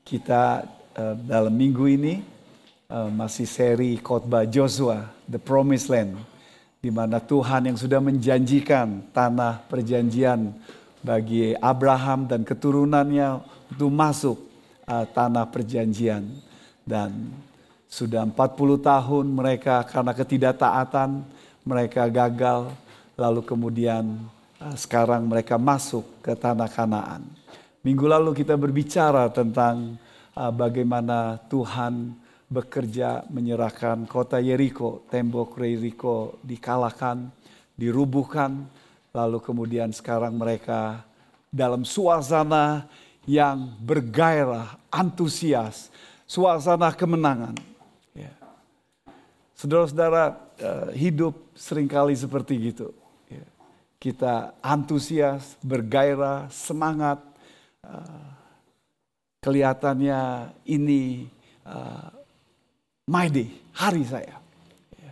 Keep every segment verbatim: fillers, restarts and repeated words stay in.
Kita uh, dalam minggu ini uh, masih seri khotbah Joshua, The Promised Land, di mana Tuhan yang sudah menjanjikan tanah perjanjian bagi Abraham dan keturunannya untuk masuk uh, tanah perjanjian. Dan sudah empat puluh tahun mereka karena ketidaktaatan mereka gagal, lalu kemudian uh, sekarang mereka masuk ke tanah Kanaan. Minggu lalu kita berbicara tentang uh, bagaimana Tuhan bekerja menyerahkan kota Yeriko, tembok Yeriko dikalahkan, dirubuhkan. Lalu kemudian sekarang mereka dalam suasana yang bergairah, antusias, suasana kemenangan. Ya. Saudara-saudara, uh, hidup seringkali seperti gitu. Ya. Kita antusias, bergairah, semangat. Uh, kelihatannya ini uh, my day, hari saya. Ya.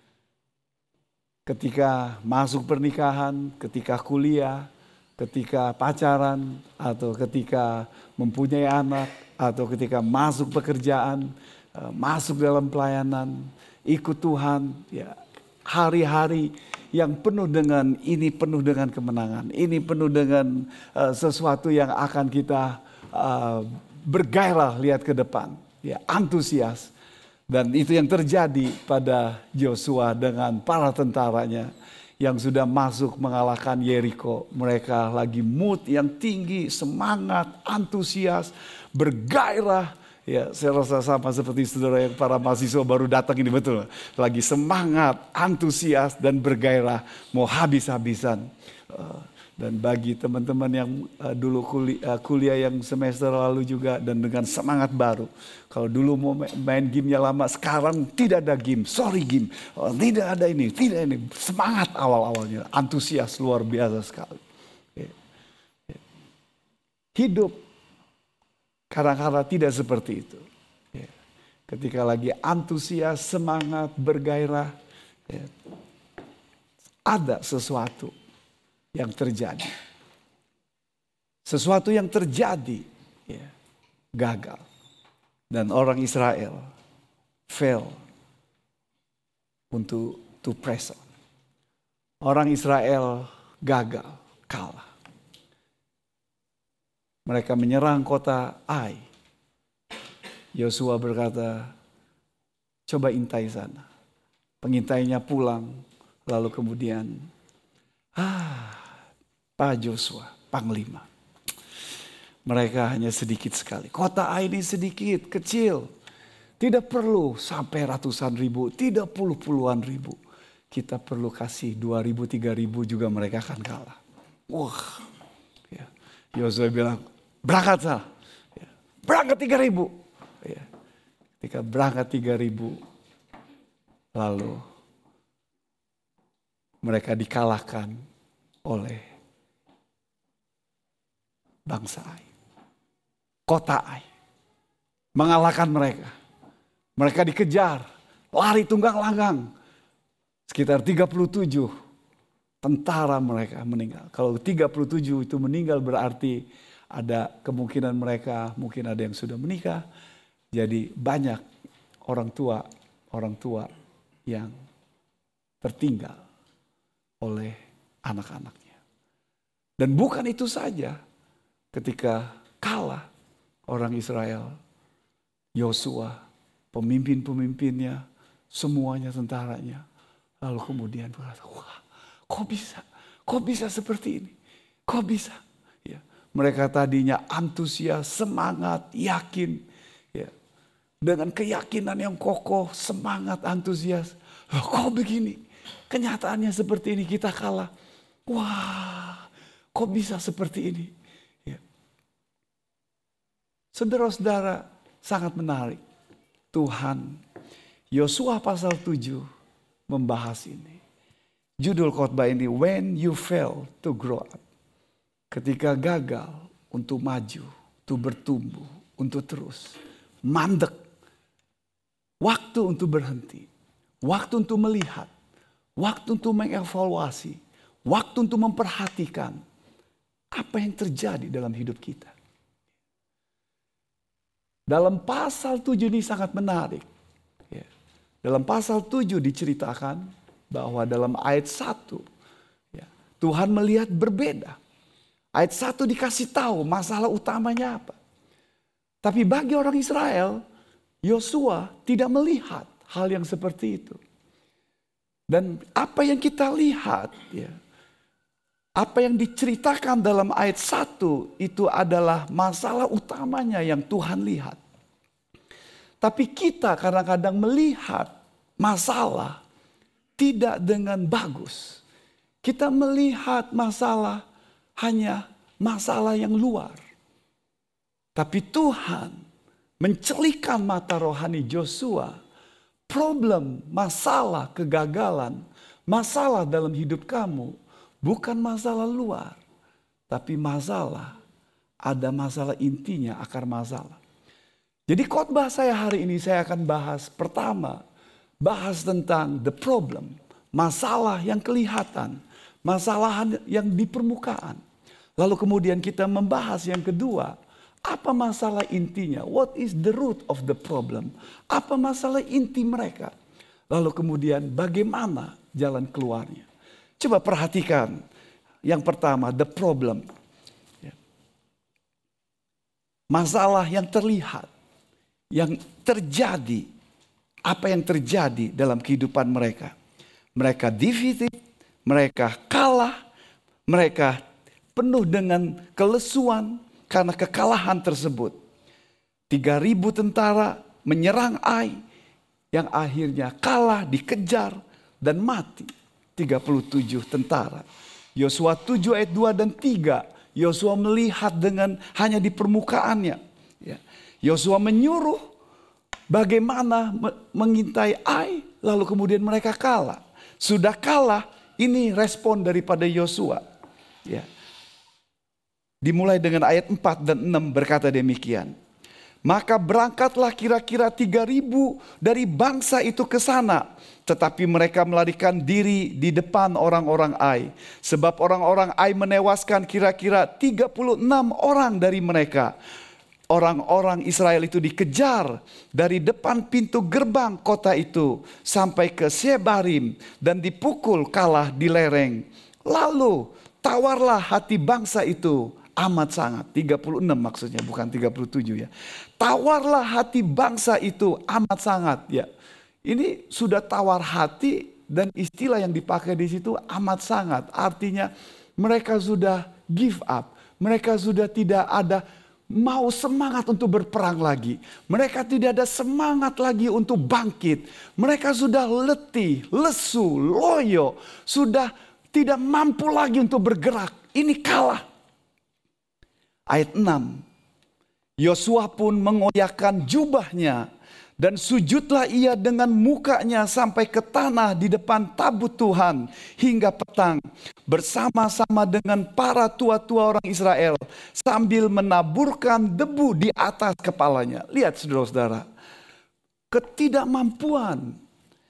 Ketika masuk pernikahan, ketika kuliah, ketika pacaran, atau ketika mempunyai anak, atau ketika masuk pekerjaan, uh, masuk dalam pelayanan, ikut Tuhan, ya, hari-hari yang penuh dengan ini, penuh dengan kemenangan. Ini penuh dengan uh, sesuatu yang akan kita uh, bergairah lihat ke depan. Ya, antusias. Dan itu yang terjadi pada Joshua dengan para tentaranya yang sudah masuk mengalahkan Yeriko. Mereka lagi mood yang tinggi, semangat, antusias, bergairah. Ya, saya rasa sama seperti saudara yang para mahasiswa baru datang ini, betul. Lagi semangat, antusias dan bergairah, mau habis-habisan. Dan bagi teman-teman yang dulu kuliah, kuliah yang semester lalu juga dan dengan semangat baru. Kalau dulu mau main gamenya lama, sekarang tidak ada game, sorry game. Oh, tidak ada ini, tidak ini. Semangat awal-awalnya, antusias luar biasa sekali. Hidup kadang-kadang tidak seperti itu. Ya. Ketika lagi antusias, semangat, bergairah, ya, ada sesuatu yang terjadi. Sesuatu yang terjadi, ya, gagal. Dan orang Israel fail untuk to press on. Orang Israel gagal, kalah. Mereka menyerang kota Ai. Yosua berkata, coba intai sana. Pengintainya pulang. Lalu kemudian, ah, Pak Joshua, Panglima. Mereka hanya sedikit sekali. Kota Ai ini sedikit, kecil. Tidak perlu sampai ratusan ribu, tidak puluh-puluhan ribu. Kita perlu kasih dua ribu, tiga ribu juga mereka akan kalah. Wah. Ya. Yosua bilang, berangkat sana. Ya. Berangkat tiga ribu. Ya. Ketika berangkat tiga ribu. Lalu mereka dikalahkan oleh bangsa Ai. Kota Ai. Mengalahkan mereka. Mereka dikejar. Lari tunggang langgang. Sekitar tiga puluh tujuh tentara mereka meninggal. Kalau tiga puluh tujuh itu meninggal berarti ada kemungkinan mereka mungkin ada yang sudah menikah. Jadi banyak orang tua, orang tua yang tertinggal oleh anak-anaknya. Dan bukan itu saja. Ketika kalah orang Israel, Yosua, pemimpin-pemimpinnya, semuanya tentaranya. Lalu kemudian berkata, wah, kok bisa? Kok bisa seperti ini? Kok bisa? Ya, mereka tadinya antusias, semangat, yakin. Ya, dengan keyakinan yang kokoh, semangat, antusias. Loh, kok begini? Kenyataannya seperti ini, kita kalah. Wah, kok bisa seperti ini? Ya. Saudara-saudara, sangat menarik. Tuhan, Yosua pasal tujuh membahas ini. Judul khotbah ini, When You Fail to Grow Up. Ketika gagal untuk maju, untuk bertumbuh, untuk terus. Mandek. Waktu untuk berhenti. Waktu untuk melihat. Waktu untuk mengevaluasi. Waktu untuk memperhatikan. Apa yang terjadi dalam hidup kita. Dalam pasal tujuh ini sangat menarik. Ya. Dalam pasal tujuh diceritakan bahwa dalam ayat satu ya, Tuhan melihat berbeda. Ayat satu dikasih tahu masalah utamanya apa. Tapi bagi orang Israel, Yosua tidak melihat hal yang seperti itu. Dan apa yang kita lihat, ya, apa yang diceritakan dalam ayat satu itu adalah masalah utamanya yang Tuhan lihat. Tapi kita kadang-kadang melihat masalah tidak dengan bagus. Kita melihat masalah hanya masalah yang luar. Tapi Tuhan mencelikan mata rohani Yosua. Problem, masalah, kegagalan, masalah dalam hidup kamu bukan masalah luar. Tapi masalah, ada masalah intinya, akar masalah. Jadi khotbah saya hari ini saya akan bahas pertama, bahas tentang the problem, masalah yang kelihatan, masalah yang di permukaan. Lalu kemudian kita membahas yang kedua, apa masalah intinya? What is the root of the problem? Apa masalah inti mereka? Lalu kemudian bagaimana jalan keluarnya? Coba perhatikan yang pertama, the problem. Masalah yang terlihat. Yang terjadi, apa yang terjadi dalam kehidupan mereka. Mereka defeated, mereka kalah, mereka penuh dengan kelesuan karena kekalahan tersebut. Tiga ribu tentara menyerang Ai, yang akhirnya kalah, dikejar, dan mati. tiga puluh tujuh tentara. Yosua tujuh ayat dua dan tiga, Yosua melihat dengan hanya di permukaannya. Ya. Yosua menyuruh bagaimana mengintai Ai, lalu kemudian mereka kalah. Sudah kalah, ini respon daripada Yosua. Ya. Dimulai dengan ayat empat dan enam berkata demikian. Maka berangkatlah kira-kira tiga ribu dari bangsa itu ke sana. Tetapi mereka melarikan diri di depan orang-orang Ai. Sebab orang-orang Ai menewaskan kira-kira tiga puluh enam orang dari mereka. Orang-orang Israel itu dikejar dari depan pintu gerbang kota itu sampai ke Shebarim dan dipukul kalah di lereng. Lalu tawarlah hati bangsa itu amat sangat. tiga puluh enam maksudnya, bukan tiga puluh tujuh ya. Tawarlah hati bangsa itu amat sangat ya. Ini sudah tawar hati dan istilah yang dipakai di situ amat sangat. Artinya mereka sudah give up. Mereka sudah tidak ada mau semangat untuk berperang lagi. Mereka tidak ada semangat lagi untuk bangkit. Mereka sudah letih, lesu, loyo. Sudah tidak mampu lagi untuk bergerak. Ini kalah. Ayat enam. Yosua pun mengoyakkan jubahnya. Dan sujudlah ia dengan mukanya sampai ke tanah di depan tabut Tuhan hingga petang. Bersama-sama dengan para tua-tua orang Israel sambil menaburkan debu di atas kepalanya. Lihat saudara-saudara. Ketidakmampuan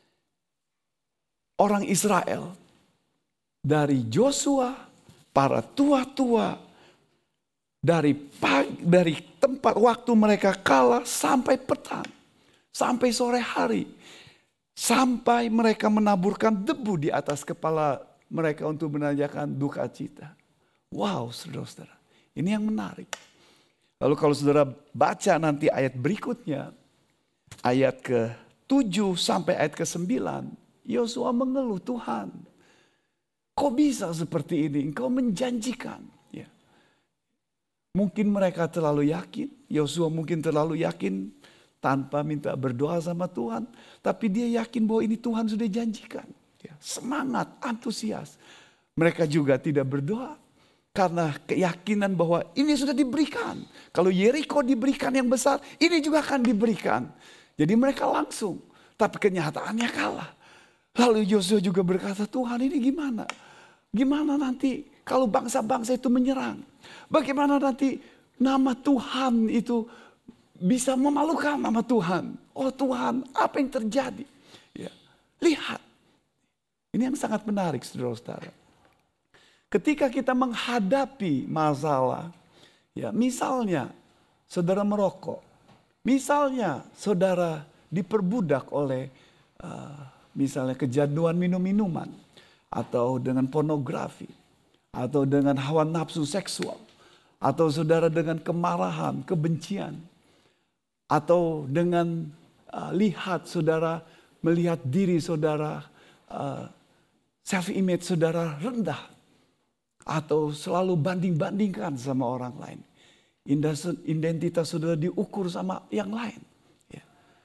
orang Israel. Dari Yosua, para tua-tua. Dari, pagi, dari tempat waktu mereka kalah sampai petang. Sampai sore hari. Sampai mereka menaburkan debu di atas kepala mereka untuk menanyakan duka cita. Wow, saudara-saudara. Ini yang menarik. Lalu kalau saudara baca nanti ayat berikutnya. Ayat ke tujuh sampai ayat ke sembilan. Yosua mengeluh, Tuhan. Kok bisa seperti ini? Engkau menjanjikan. Ya. Mungkin mereka terlalu yakin. Yosua mungkin terlalu yakin. Tanpa minta berdoa sama Tuhan. Tapi dia yakin bahwa ini Tuhan sudah janjikan. Ya, semangat, antusias. Mereka juga tidak berdoa. Karena keyakinan bahwa ini sudah diberikan. Kalau Yeriko diberikan yang besar, ini juga akan diberikan. Jadi mereka langsung. Tapi kenyataannya kalah. Lalu Yosua juga berkata, Tuhan ini gimana? Gimana nanti kalau bangsa-bangsa itu menyerang? Bagaimana nanti nama Tuhan itu bisa memalukan nama Tuhan. Oh Tuhan, apa yang terjadi? Ya, lihat. Ini yang sangat menarik, saudara-saudara. Ketika kita menghadapi masalah, ya misalnya saudara merokok, Misalnya saudara diperbudak oleh uh, misalnya kecanduan minum-minuman, atau dengan pornografi, atau dengan hawa nafsu seksual, atau saudara dengan kemarahan, kebencian, atau dengan uh, lihat saudara melihat diri saudara, uh, self image saudara rendah, atau selalu banding-bandingkan sama orang lain. Identitas saudara diukur sama yang lain. Ya.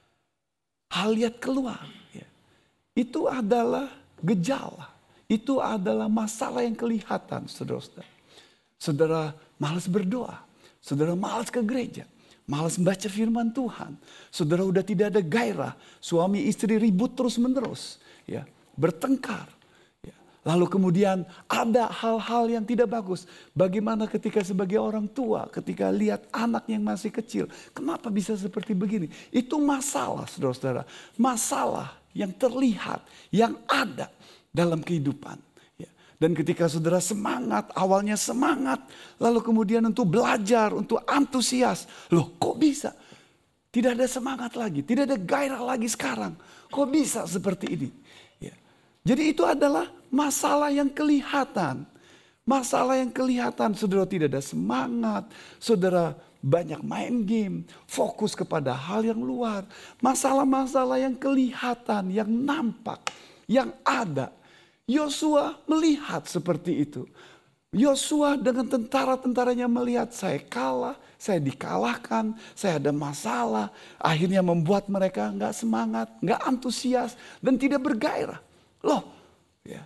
Hal lihat keluar. Ya. Itu adalah gejala. Itu adalah masalah yang kelihatan, saudara-saudara. Saudara malas berdoa. Saudara malas ke gereja. Malas membaca firman Tuhan. Saudara udah tidak ada gairah. Suami istri ribut terus menerus. Ya. Bertengkar. Lalu kemudian ada hal-hal yang tidak bagus. Bagaimana ketika sebagai orang tua, ketika lihat anak yang masih kecil. Kenapa bisa seperti begini? Itu masalah, saudara-saudara. Masalah yang terlihat, yang ada dalam kehidupan. Dan ketika saudara semangat, awalnya semangat. Lalu kemudian untuk belajar, untuk antusias. Loh kok bisa? Tidak ada semangat lagi, tidak ada gairah lagi sekarang. Kok bisa seperti ini? Jadi itu adalah masalah yang kelihatan. Masalah yang kelihatan, saudara tidak ada semangat. Saudara banyak main game, fokus kepada hal yang luar. Masalah-masalah yang kelihatan, yang nampak, yang ada. Yosua melihat seperti itu. Yosua dengan tentara-tentaranya melihat saya kalah, saya dikalahkan, saya ada masalah. Akhirnya membuat mereka nggak semangat, nggak antusias, dan tidak bergairah. Loh, ya,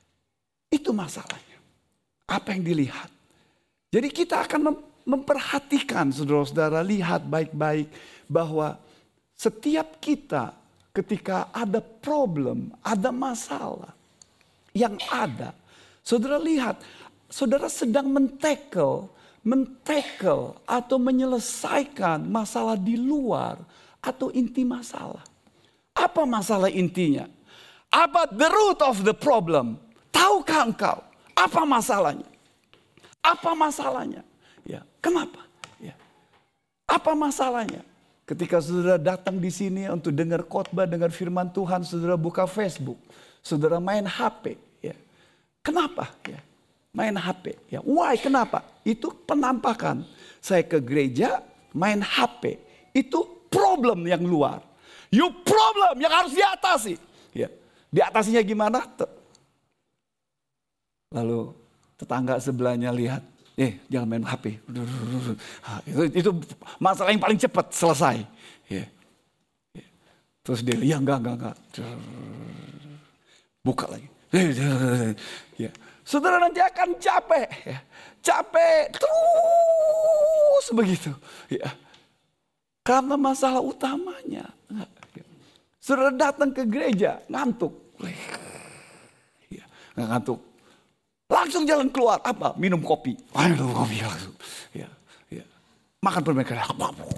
itu masalahnya. Apa yang dilihat? Jadi kita akan memperhatikan, saudara-saudara, lihat baik-baik bahwa setiap kita ketika ada problem, ada masalah yang ada, saudara lihat, saudara sedang men-tackle, men-tackle atau menyelesaikan masalah di luar atau inti masalah. Apa masalah intinya? Apa the root of the problem? Tahukah engkau apa masalahnya? Apa masalahnya? Ya, kenapa? Ya. Apa masalahnya? Ketika saudara datang di sini untuk dengar khotbah, dengar firman Tuhan, saudara buka Facebook, saudara main H P. Ya. Kenapa? Ya. Main H P. Ya. Why? Kenapa? Itu penampakan. Saya ke gereja, main H P. Itu problem yang luar. You problem yang harus diatasi. Ya. Diatasinya gimana? Lalu tetangga sebelahnya lihat, eh jangan main H P. Itu, itu masalah yang paling cepat selesai. Ya. Terus dia, ya enggak, enggak, enggak. Buka lagi. Ya. Saudara nanti akan capek. Ya. Capek terus begitu. Ya. Karena masalah utamanya. Saudara datang ke gereja, ngantuk. Ya, nggak ngantuk. Langsung jalan keluar. Apa? Minum kopi. Minum kopi langsung. Ya, ya. Makan permen karet.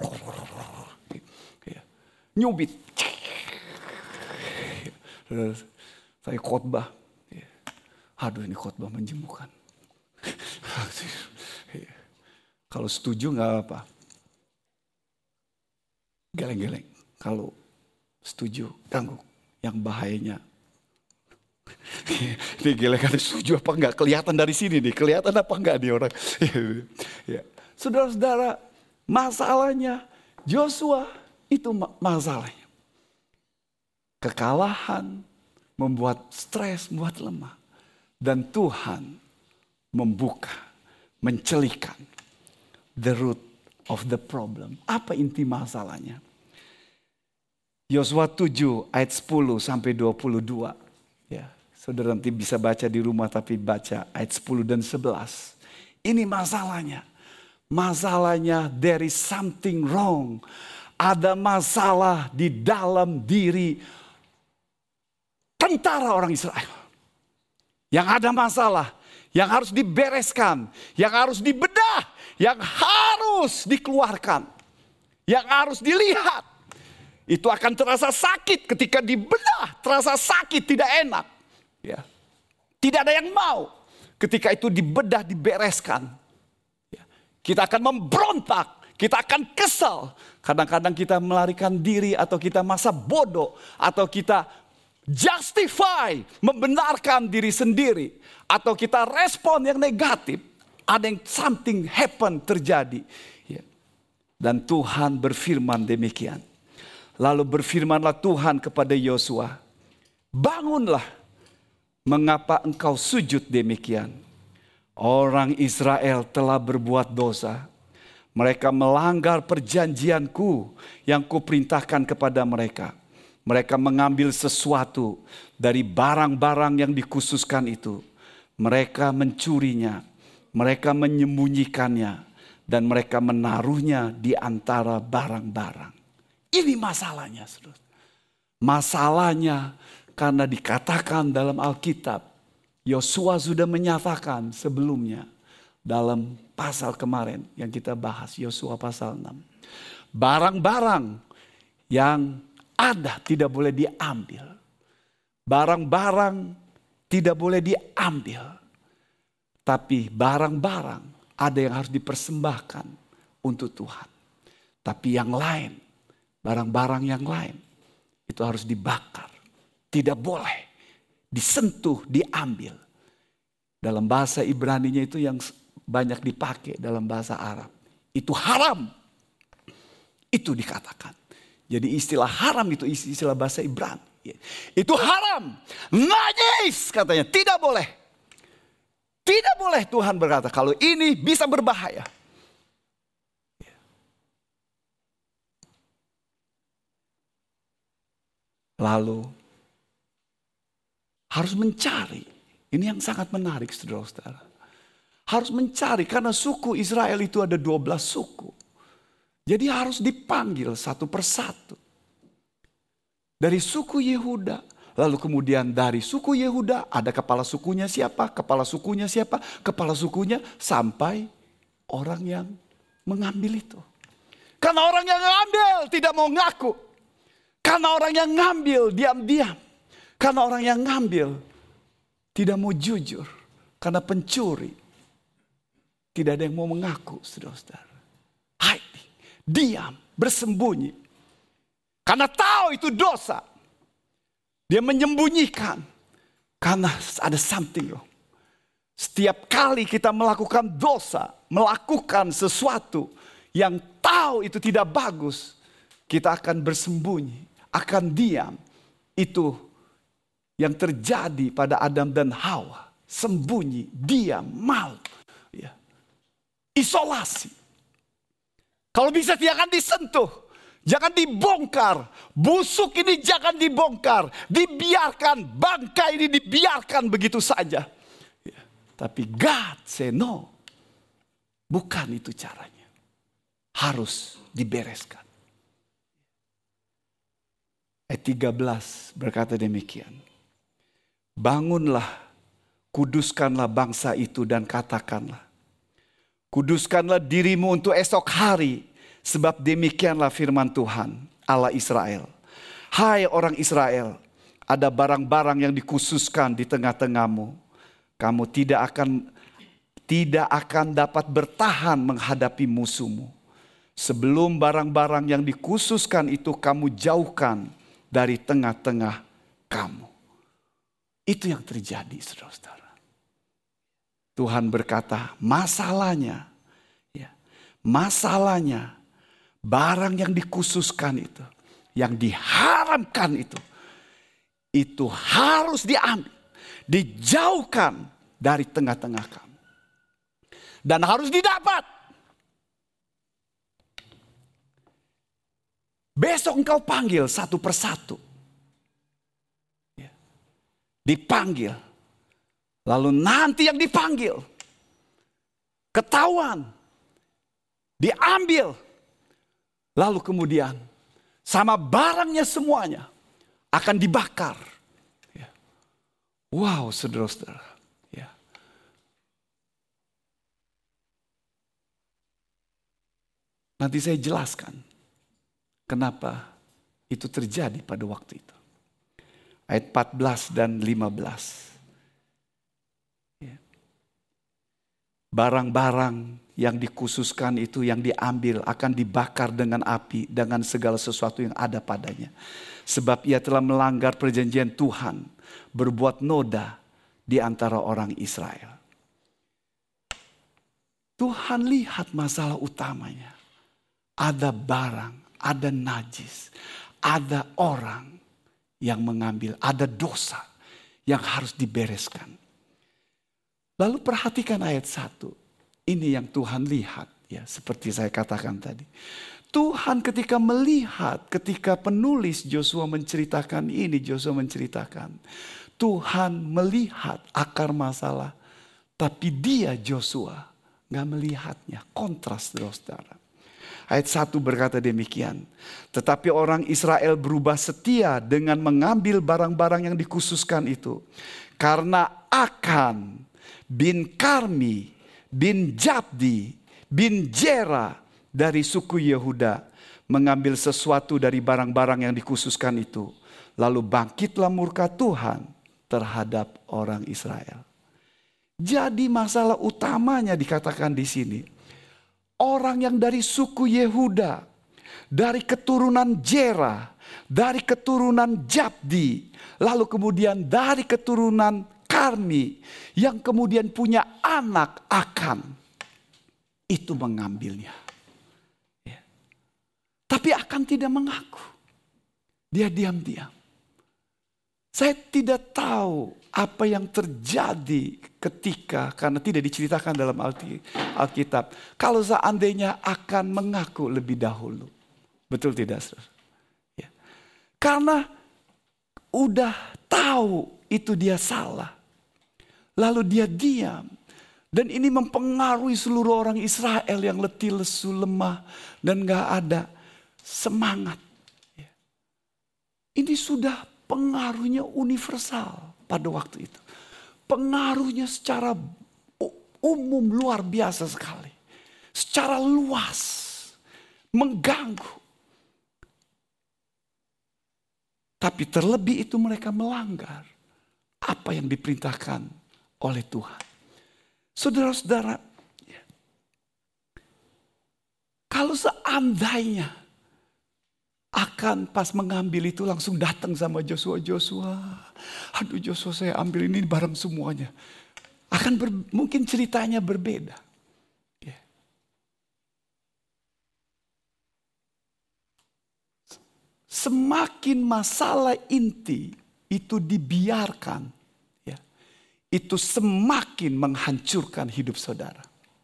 Ya. Nyubit. Ya. Saya khotbah. Ya. Aduh ini khotbah menjemukan. Ya. Kalau setuju nggak apa. Geleng-geleng. Kalau setuju, ganggu. Yang bahayanya. Ini gila kan setuju apa enggak? Kelihatan dari sini nih. Kelihatan apa enggak nih orang. Ya. Saudara-saudara, masalahnya Joshua itu masalahnya. Kekalahan membuat stres, membuat lemah. Dan Tuhan membuka, mencelikan the root of the problem. Apa inti masalahnya? Yosua tujuh ayat sepuluh sampai dua puluh dua. Ya, saudara nanti bisa baca di rumah tapi baca ayat sepuluh dan sebelas. Ini masalahnya. Masalahnya there is something wrong. Ada masalah di dalam diri tentara orang Israel. Yang ada masalah, yang harus dibereskan, yang harus dibedah, yang harus dikeluarkan, yang harus dilihat. Itu akan terasa sakit ketika dibedah, terasa sakit, tidak enak. Ya. Tidak ada yang mau ketika itu dibedah, dibereskan. Ya. Kita akan memberontak, Kita akan kesal. Kadang-kadang kita melarikan diri atau kita masa bodoh. Atau kita justify, membenarkan diri sendiri. Atau kita respon yang negatif. Ada yang something happen terjadi. Dan Tuhan berfirman demikian. Lalu berfirmanlah Tuhan kepada Yosua. Bangunlah, mengapa engkau sujud demikian? Orang Israel telah berbuat dosa. Mereka melanggar perjanjianku yang kuperintahkan kepada mereka. Mereka mengambil sesuatu dari barang-barang yang dikhususkan itu. Mereka mencurinya, mereka menyembunyikannya, dan mereka menaruhnya di antara barang-barang. Ini masalahnya, saudara. Masalahnya karena dikatakan dalam Alkitab, Yosua sudah menyatakan sebelumnya dalam pasal kemarin yang kita bahas, Yosua pasal enam. Barang-barang yang ada tidak boleh diambil. Barang-barang tidak boleh diambil. Tapi barang-barang ada yang harus dipersembahkan untuk Tuhan. Tapi yang lain, barang-barang yang lain itu harus dibakar. Tidak boleh disentuh, diambil. Dalam bahasa Ibraninya itu yang banyak dipakai dalam bahasa Arab. Itu haram. Itu dikatakan. Jadi istilah haram itu istilah bahasa Ibrani. Itu haram. Najis katanya. Tidak boleh. Tidak boleh, Tuhan berkata. Kalau ini bisa berbahaya. Lalu harus mencari. Ini yang sangat menarik, saudara-saudara. Harus mencari karena suku Israel itu ada dua belas suku. Jadi harus dipanggil satu persatu. Dari suku Yehuda. Lalu kemudian dari suku Yehuda ada kepala sukunya siapa, kepala sukunya siapa, kepala sukunya sampai orang yang mengambil itu. Karena orang yang mengambil tidak mau ngaku. Karena orang yang ngambil diam-diam. Karena orang yang ngambil tidak mau jujur. Karena pencuri. Tidak ada yang mau mengaku, saudara-saudara. Hide, diam, bersembunyi. Karena tahu itu dosa. Dia menyembunyikan. Karena ada something wrong. Setiap kali kita melakukan dosa, melakukan sesuatu yang tahu itu tidak bagus, kita akan bersembunyi, akan diam. Itu yang terjadi pada Adam dan Hawa. Sembunyi, diam, malu. Ya. Isolasi. Kalau bisa jangan disentuh. Jangan dibongkar. Busuk ini jangan dibongkar. Dibiarkan. Bangkai ini dibiarkan begitu saja. Ya. Tapi God say no. Bukan itu caranya. Harus dibereskan. Ayat tiga belas berkata demikian. Bangunlah, kuduskanlah bangsa itu dan katakanlah. Kuduskanlah dirimu untuk esok hari. Sebab demikianlah firman Tuhan Allah Israel. Hai orang Israel, ada barang-barang yang dikhususkan di tengah-tengahmu. Kamu tidak akan tidak akan dapat bertahan menghadapi musuhmu. Sebelum barang-barang yang dikhususkan itu kamu jauhkan dari tengah-tengah kamu. Itu yang terjadi, saudara-saudara. Tuhan berkata, masalahnya, ya, masalahnya, barang yang dikhususkan itu, yang diharamkan itu, itu harus diambil, dijauhkan dari tengah-tengah kamu. Dan harus didapat. Besok engkau panggil satu persatu. Dipanggil. Lalu nanti yang dipanggil. Ketahuan. Diambil. Lalu kemudian sama barangnya semuanya akan dibakar. Wow, saudara-saudara. Ya. Nanti saya jelaskan kenapa itu terjadi pada waktu itu. Ayat empat belas dan lima belas. Ya. Barang-barang yang dikhususkan itu yang diambil akan dibakar dengan api, dengan segala sesuatu yang ada padanya. Sebab ia telah melanggar perjanjian Tuhan, berbuat noda di antara orang Israel. Tuhan lihat masalah utamanya. Ada barang, ada najis, ada orang yang mengambil, ada dosa yang harus dibereskan. Lalu perhatikan ayat satu. Ini yang Tuhan lihat, ya, seperti saya katakan tadi. Tuhan ketika melihat, ketika penulis Yosua menceritakan ini, Yosua menceritakan, Tuhan melihat akar masalah, tapi dia Yosua nggak melihatnya. Kontras, saudara. Ayat satu berkata demikian. Tetapi orang Israel berubah setia dengan mengambil barang-barang yang dikhususkan itu. Karena Akan bin Karmi bin Jabdi bin Jera dari suku Yehuda mengambil sesuatu dari barang-barang yang dikhususkan itu. Lalu bangkitlah murka Tuhan terhadap orang Israel. Jadi masalah utamanya dikatakan di sini. Orang yang dari suku Yehuda, dari keturunan Jera, dari keturunan Jabdi, lalu kemudian dari keturunan Karmi, yang kemudian punya anak Akan, itu mengambilnya. Ya. Tapi Akan tidak mengaku. Dia diam-diam. Saya tidak tahu apa yang terjadi ketika, karena tidak diceritakan dalam Alkitab. Kalau seandainya Akan mengaku lebih dahulu. Betul tidak, saudara? Ya. Karena udah tahu itu dia salah. Lalu dia diam. Dan ini mempengaruhi seluruh orang Israel yang letih, lesu, lemah. Dan gak ada semangat. Ini sudah pengaruhnya universal pada waktu itu. Pengaruhnya secara umum luar biasa sekali. Secara luas. Mengganggu. Tapi terlebih itu mereka melanggar apa yang diperintahkan oleh Tuhan. Saudara-saudara, ya, kalau seandainya Akan pas mengambil itu langsung datang sama Joshua, Joshua, aduh Joshua saya ambil ini barang semuanya. Akan ber, mungkin ceritanya berbeda. Ya. Semakin masalah inti itu dibiarkan, itu semakin menghancurkan hidup saudara.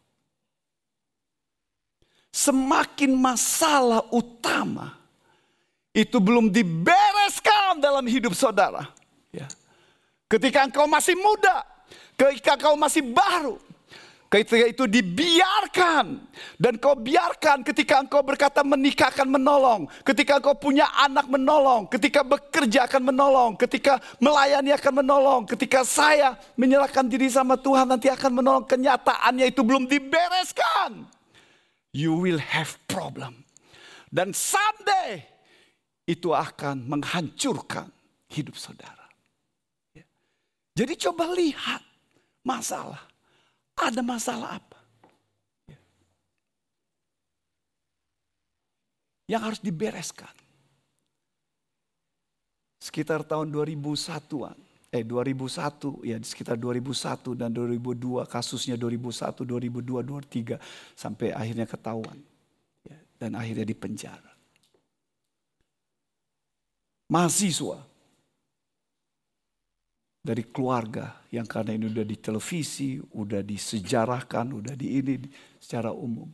Semakin masalah utama itu belum dibereskan dalam hidup saudara. Ya. Ketika engkau masih muda, ketika engkau masih baru, ketika itu dibiarkan. Dan kau biarkan ketika engkau berkata menikah akan menolong. Ketika engkau punya anak menolong. Ketika bekerja akan menolong. Ketika melayani akan menolong. Ketika saya menyerahkan diri sama Tuhan nanti akan menolong. Kenyataannya itu belum dibereskan. You will have problem. Dan someday itu akan menghancurkan hidup saudara. Jadi coba lihat masalah. Ada masalah apa? Yang harus dibereskan. Sekitar tahun dua ribu satuan. Eh dua ribu satu ya sekitar dua ribu satu dan dua ribu dua kasusnya dua ribu satu, dua ribu dua, dua ribu tiga sampai akhirnya ketahuan. Ya, dan akhirnya dipenjara. Mahasiswa dari keluarga yang karena ini udah di televisi, udah disejarahkan, udah di ini secara umum.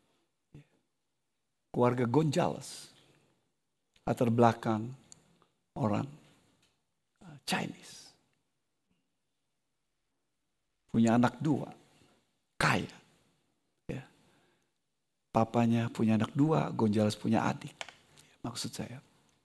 Keluarga Gonzales, latar belakang orang Chinese. Punya anak dua, kaya. Ya. Papanya punya anak dua, Gonzales punya adik. Maksud saya.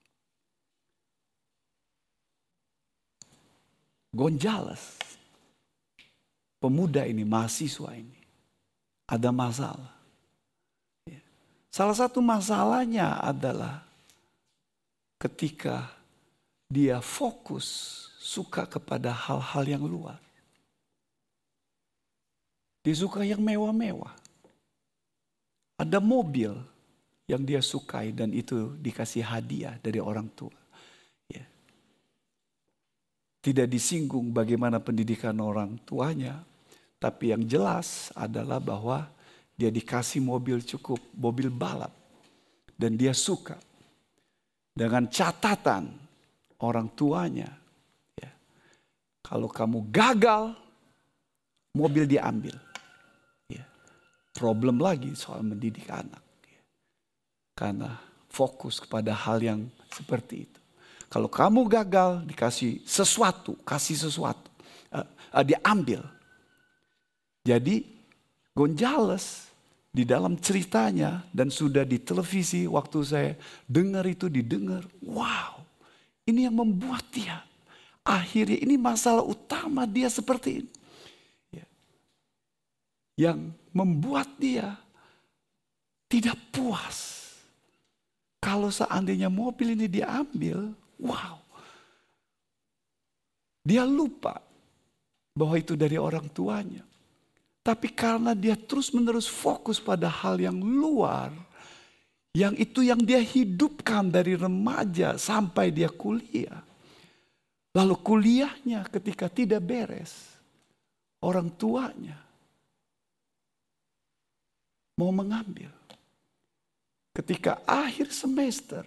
Gonzales, pemuda ini, mahasiswa ini, ada masalah. Salah satu masalahnya adalah ketika dia fokus, suka kepada hal-hal yang luar. Dia suka yang mewah-mewah. Ada mobil yang dia sukai dan itu dikasih hadiah dari orang tua. Ya. Tidak disinggung bagaimana pendidikan orang tuanya. Tapi yang jelas adalah bahwa dia dikasih mobil cukup, mobil balap. Dan dia suka. Dengan catatan orang tuanya. Ya. Kalau kamu gagal, mobil diambil. Ya. Problem lagi soal mendidik anak. Karena fokus kepada hal yang seperti itu. Kalau kamu gagal dikasih sesuatu, kasih sesuatu, uh, uh, diambil. Jadi Gonzales di dalam ceritanya dan sudah di televisi waktu saya dengar itu didengar, wow, ini yang membuat dia akhirnya ini masalah utama dia seperti ini, ya. Yang membuat dia tidak puas. Kalau seandainya mobil ini diambil, wow. Dia lupa bahwa itu dari orang tuanya. Tapi karena dia terus-menerus fokus pada hal yang luar, yang itu yang dia hidupkan dari remaja sampai dia kuliah. Lalu kuliahnya ketika tidak beres, orang tuanya mau mengambil. Ketika akhir semester,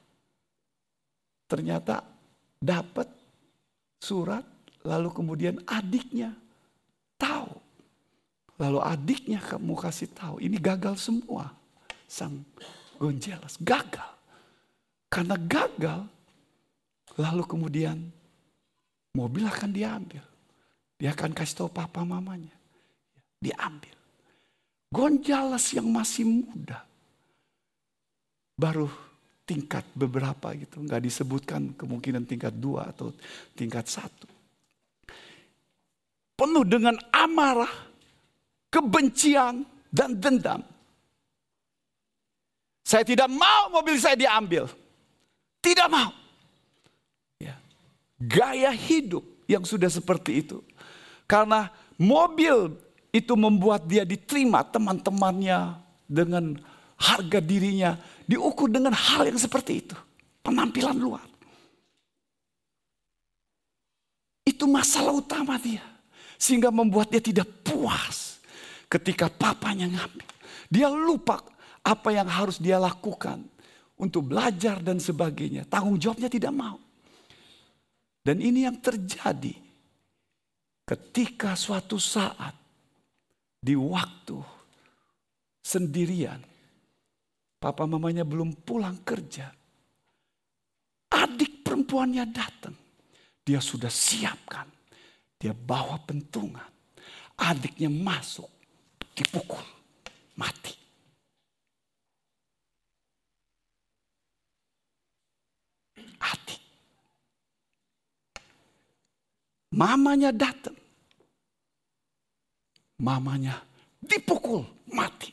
ternyata dapat surat, lalu kemudian adiknya tahu. Lalu adiknya kamu kasih tahu, ini gagal semua. Sang Gonzales gagal. Karena gagal, lalu kemudian mobil akan diambil. Dia akan kasih tahu papa mamanya. Diambil. Gonzales yang masih muda. Baru tingkat beberapa gitu. Nggak disebutkan kemungkinan tingkat dua atau tingkat satu. Penuh dengan amarah, kebencian, dan dendam. Saya tidak mau mobil saya diambil. Tidak mau. Ya. Gaya hidup yang sudah seperti itu. Karena mobil itu membuat dia diterima teman-temannya dengan harga dirinya diukur dengan hal yang seperti itu. Penampilan luar. Itu masalah utama dia. Sehingga membuat dia tidak puas ketika papanya ngambil. Dia lupa apa yang harus dia lakukan untuk belajar dan sebagainya. Tanggung jawabnya tidak mau. Dan ini yang terjadi ketika suatu saat di waktu sendirian. Papa mamanya belum pulang kerja. Adik perempuannya datang. Dia sudah siapkan. Dia bawa pentungan. Adiknya masuk. Dipukul. Mati. Adik. Mamanya datang. Mamanya dipukul. Mati.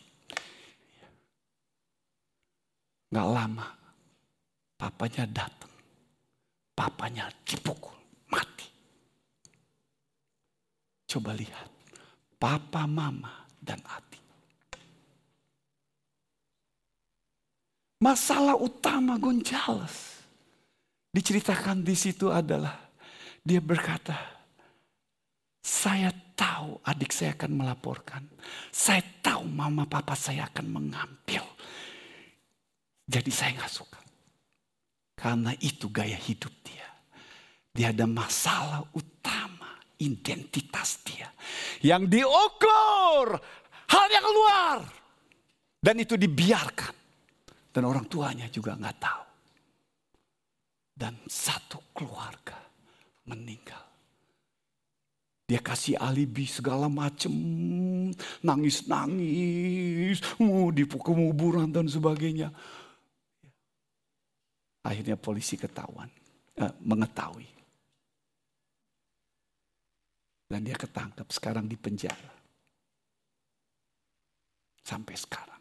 Gak lama, papanya datang. Papanya dipukul, mati. Coba lihat, papa, mama, dan adik. Masalah utama Gonzales diceritakan di situ adalah dia berkata, saya tahu adik saya akan melaporkan. Saya tahu mama papa saya akan mengambil. Jadi saya gak suka. Karena itu gaya hidup dia. Dia ada masalah utama. Identitas dia. Yang diukur. Hal yang luar. Dan itu dibiarkan. Dan orang tuanya juga gak tahu. Dan satu keluarga meninggal. Dia kasih alibi segala macam. Nangis-nangis. Mau di kuburan dan sebagainya. Akhirnya polisi ketahuan, eh, mengetahui. Dan dia ketangkap, sekarang di penjara. Sampai sekarang.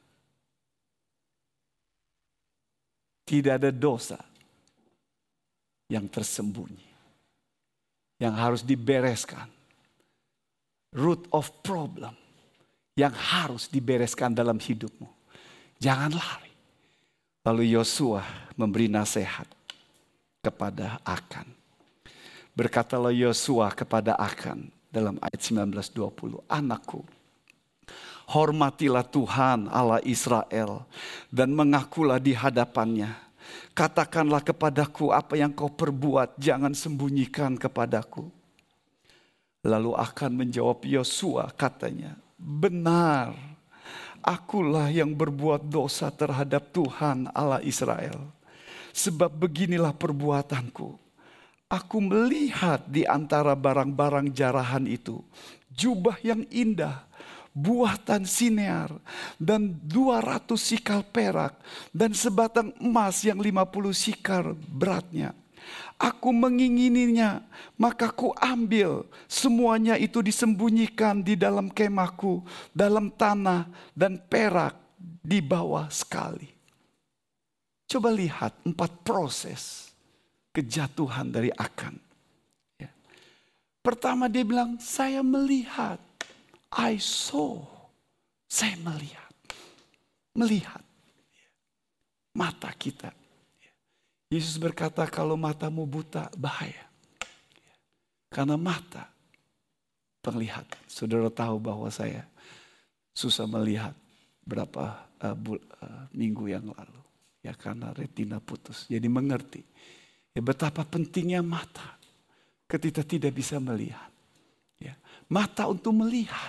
Tidak ada dosa yang tersembunyi. Yang harus dibereskan. Root of problem. yang harus dibereskan dalam hidupmu. Jangan lari. Lalu Yosua memberi nasihat kepada Akan. Berkatalah Yosua kepada Akan dalam ayat sembilan belas dua puluh. Anakku, hormatilah Tuhan Allah Israel dan mengakulah di hadapannya. Katakanlah kepadaku apa yang kau perbuat, jangan sembunyikan kepadaku. Lalu Akan menjawab Yosua, katanya, benar, akulah yang berbuat dosa terhadap Tuhan Allah Israel. Sebab beginilah perbuatanku. Aku melihat di antara barang-barang jarahan itu jubah yang indah, buatan sinear, dan dua ratus sikal perak, dan sebatang emas yang lima puluh sikal beratnya. Aku mengingininya, maka ku ambil. Semuanya itu disembunyikan di dalam kemahku, dalam tanah dan perak di bawah sekali. Coba lihat empat proses kejatuhan dari Akan. Ya. Pertama dia bilang, saya melihat. I saw. Saya melihat. Melihat. Mata kita. Yesus berkata, kalau matamu buta, bahaya. Karena mata penglihatan. Saudara tahu bahwa saya susah melihat berapa uh, bul, uh, minggu yang lalu. Ya, karena retina putus. Jadi mengerti. Ya, betapa pentingnya mata ketika tidak bisa melihat. Ya, mata untuk melihat.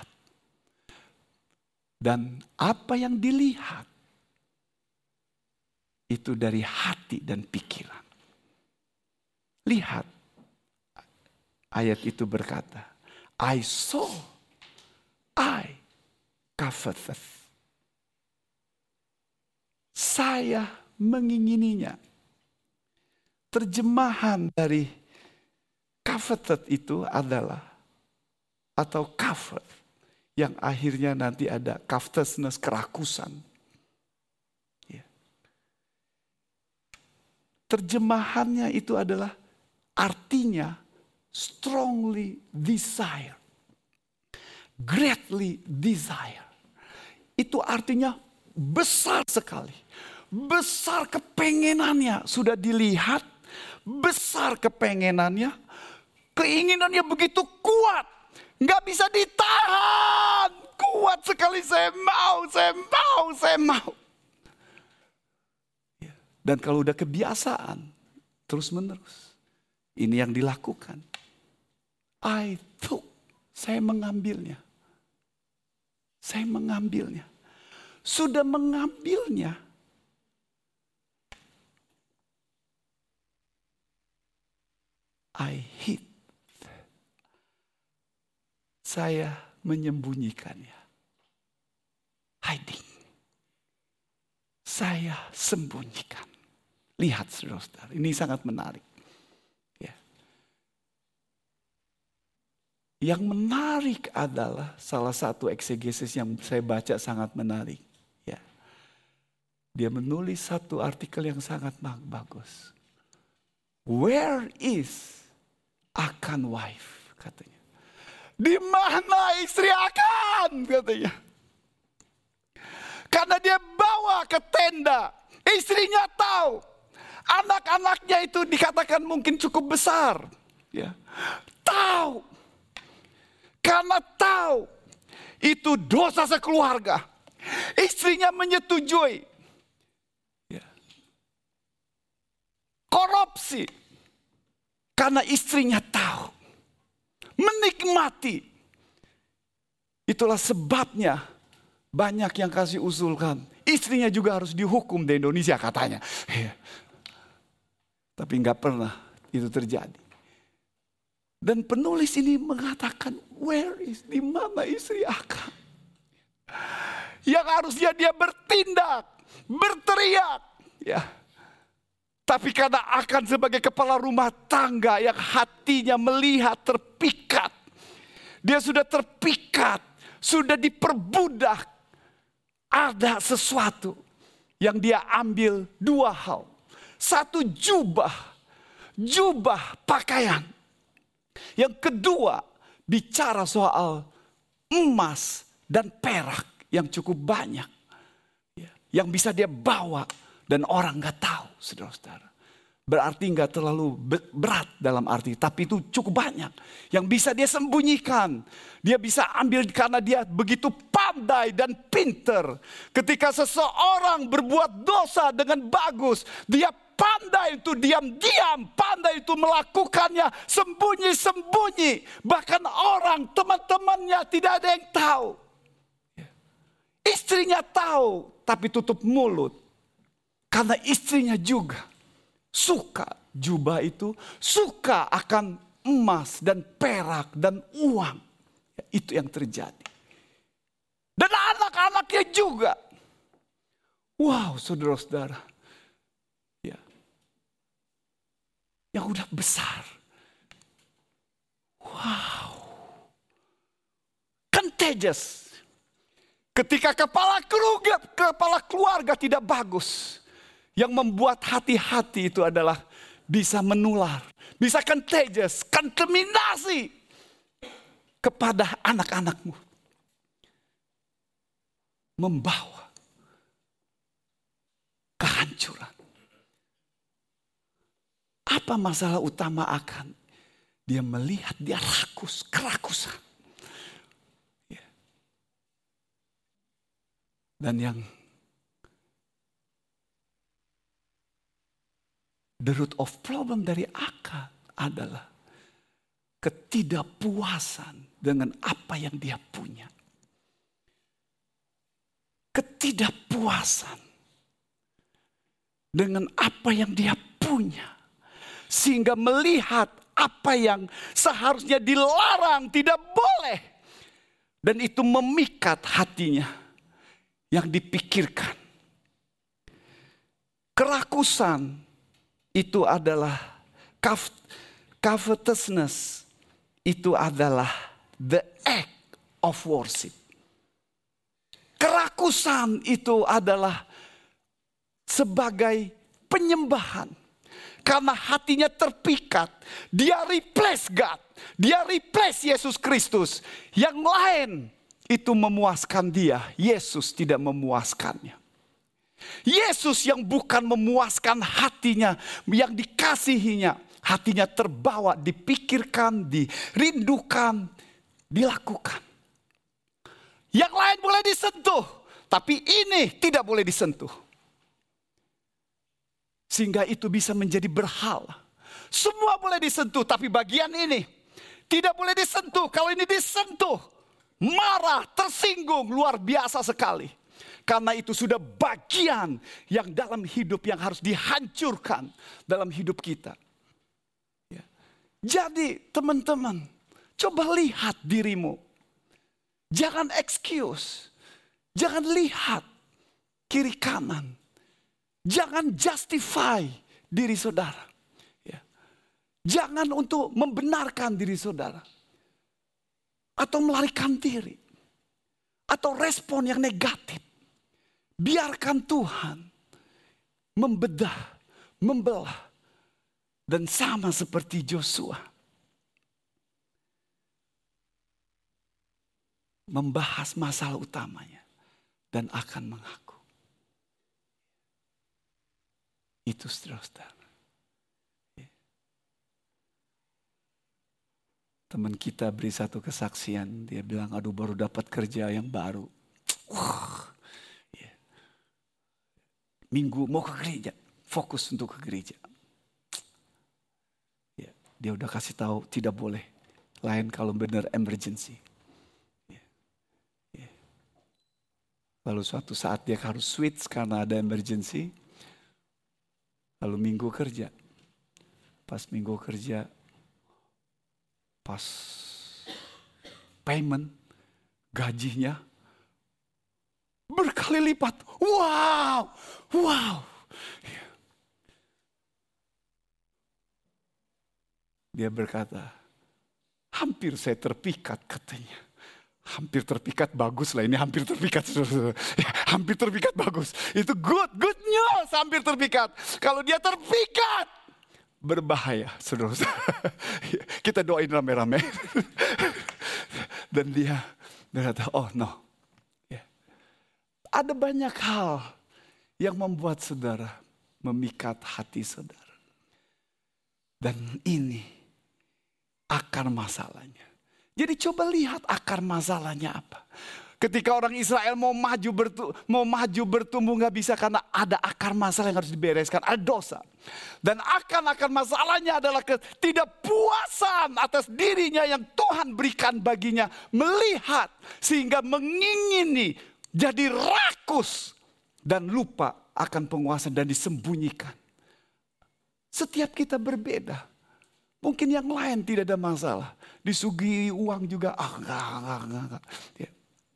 Dan apa yang dilihat itu dari hati dan pikiran. Lihat, ayat itu berkata, I saw, I coveted. Saya mengingininya. Terjemahan dari coveted itu adalah, atau covered, yang akhirnya nanti ada covetousness, kerakusan. Ya. Terjemahannya itu adalah artinya strongly desire, greatly desire. Itu artinya besar sekali, besar kepengenannya sudah dilihat. Besar kepengenannya, keinginannya begitu kuat, nggak bisa ditahan, kuat sekali, saya mau, saya mau, saya mau. Dan kalau udah kebiasaan, terus menerus, ini yang dilakukan. I took, saya mengambilnya, saya mengambilnya, sudah mengambilnya. I hid. Saya menyembunyikannya. Hiding. Saya sembunyikan. Lihat saudara-saudara, ini sangat menarik. Ya. Yang menarik adalah salah satu eksegesis yang saya baca sangat menarik. Ya. Dia menulis satu artikel yang sangat bagus. Where is Akan wife, katanya. Di mana istri Akan, katanya. Karena dia bawa ke tenda. Istrinya tahu. Anak-anaknya itu dikatakan mungkin cukup besar. Ya. Tahu. Karena tahu. Itu dosa sekeluarga. Istrinya menyetujui. Ya. Korupsi. Karena istrinya tahu, menikmati. Itulah sebabnya banyak yang kasih usulkan. Istrinya juga harus dihukum di Indonesia katanya. Ya. Tapi nggak pernah itu terjadi. Dan penulis ini mengatakan, where is, di mana istri Akan? Yang harusnya dia bertindak, berteriak. Ya. Tapi karena Akan sebagai kepala rumah tangga yang hatinya melihat terpikat. Dia sudah terpikat, sudah diperbudak. Ada sesuatu yang dia ambil dua hal. Satu jubah, jubah pakaian. Yang kedua bicara soal emas, dan perak yang cukup banyak. Yang bisa dia bawa dan orang gak tahu, saudara-saudara. Berarti gak terlalu berat dalam arti, tapi itu cukup banyak. Yang bisa dia sembunyikan. Dia bisa ambil karena dia begitu pandai dan pinter. Ketika seseorang berbuat dosa dengan bagus, dia pandai itu diam-diam, pandai itu melakukannya sembunyi-sembunyi. Bahkan orang, teman-temannya tidak ada yang tahu. Istrinya tahu, tapi tutup mulut. Karena istrinya juga suka jubah itu, suka akan emas dan perak dan uang. Ya, itu yang terjadi. Dan anak-anaknya juga. Wow, saudara-saudara. Ya. Yang udah besar. Wow. Contagious. Ketika kepala keluarga, kepala keluarga tidak bagus. Yang membuat hati-hati itu adalah bisa menular. Bisa contagious, kontaminasi kepada anak-anakmu. Membawa kehancuran. Apa masalah utama akan? Dia melihat dia rakus, kerakusan. Dan yang the root of problem dari akal adalah ketidakpuasan dengan apa yang dia punya. Ketidakpuasan dengan apa yang dia punya. Sehingga melihat apa yang seharusnya dilarang tidak boleh. Dan itu memikat hatinya. Yang dipikirkan. Kerakusan itu adalah covetousness. Itu adalah the act of worship. Kerakusan itu adalah sebagai penyembahan. Karena hatinya terpikat. Dia replace God. Dia replace Yesus Kristus. Yang lain itu memuaskan dia. Yesus tidak memuaskannya. Yesus yang bukan memuaskan hatinya. Yang dikasihinya. Hatinya terbawa, dipikirkan, dirindukan, dilakukan. Yang lain boleh disentuh. Tapi ini tidak boleh disentuh. Sehingga itu bisa menjadi berhala. Semua boleh disentuh. Tapi bagian ini tidak boleh disentuh. Kalau ini disentuh. Marah, tersinggung, luar biasa sekali. Karena itu sudah bagian yang dalam hidup yang harus dihancurkan dalam hidup kita. Ya. Jadi teman-teman, coba lihat dirimu. Jangan excuse. Jangan lihat kiri kanan. Jangan justify diri saudara. Ya. Jangan untuk membenarkan diri saudara. Atau melarikan diri. Atau respon yang negatif. Biarkan Tuhan membedah, membelah. Dan sama seperti Joshua. Membahas masalah utamanya. Dan akan mengaku. Itu saudara-saudara. Teman kita beri satu kesaksian. Dia bilang, aduh baru dapat kerja yang baru. Wah, yeah. Minggu mau ke gereja. Fokus untuk ke gereja. Yeah. Dia udah kasih tahu tidak boleh. Lain kalau benar emergency. Yeah. Yeah. Lalu suatu saat dia harus switch karena ada emergency. Lalu minggu kerja. Pas minggu kerja. Pas payment, gajinya berkali lipat. Wow, wow. Dia berkata, hampir saya terpikat katanya. Hampir terpikat bagus lah, ini hampir terpikat. Hampir terpikat bagus. Itu good, good news, hampir terpikat. Kalau dia terpikat, berbahaya, saudara. Kita doain rame-rame. Dan dia berkata, oh no, Ada banyak hal yang membuat saudara memikat hati saudara. Dan ini akar masalahnya. Jadi coba lihat akar masalahnya apa. Ketika orang Israel mau maju bertumbuh, mau maju bertumbuh nggak bisa karena ada akar masalah yang harus dibereskan, ada dosa. Dan akan-akar masalahnya adalah ketidakpuasan atas dirinya yang Tuhan berikan baginya, melihat sehingga mengingini jadi rakus dan lupa akan penguasaan dan disembunyikan. Setiap kita berbeda. Mungkin yang lain tidak ada masalah, disuguhi uang juga, ah enggak, enggak, enggak, enggak. Ya.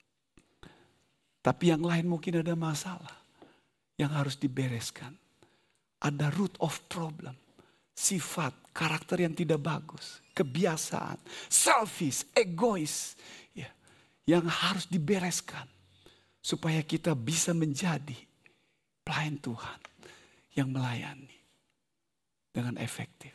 Tapi yang lain mungkin ada masalah yang harus dibereskan. Ada root of problem. Sifat, karakter yang tidak bagus. Kebiasaan, selfish, egois. Ya, yang harus dibereskan. Supaya kita bisa menjadi pelayan Tuhan yang melayani dengan efektif.